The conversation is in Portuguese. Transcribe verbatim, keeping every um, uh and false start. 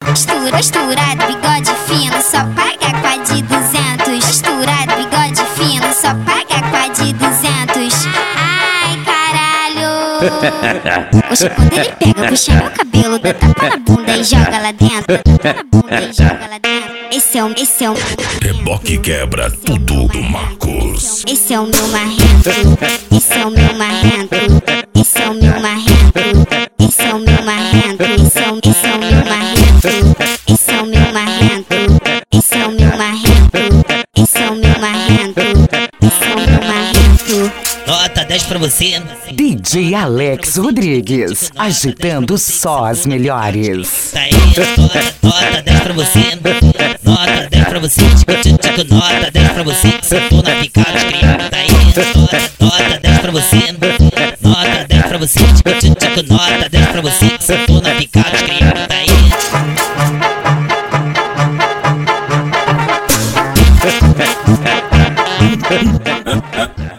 Mistura, misturado, bigode fino, só paga com a de duzentos. Misturado, bigode fino, só paga com a de duzentos. Ai, caralho. Oxe, quando ele pega, puxa meu cabelo, dá tapa na bunda e joga lá dentro. Dá tapa na bunda e joga lá dentro. Esse é o, esse é o Reboque quebra tudo do Marcos. Esse é o meu marrento. Esse é o meu marrento. Esse é o meu marrento. Esse é o meu marrento. Esse é o, esse é o meu marrento. Esse é o meu marrento. Esse é o meu marrento. Esse é o meu marrento. Esse é o meu marrento. Nota dez pra você. D J Alex Rodrigues, agitando só as melhores. Tá aí, nota, nota dez pra você. Nota dez pra você, tico, tico, tico, nota dez pra você. Se for na picada, criado. Tá aí, nota, nota dez pra você. Nota dez pra você, tico, tico, tico, nota dez pra você. Se for na picada, criado. Tá aí.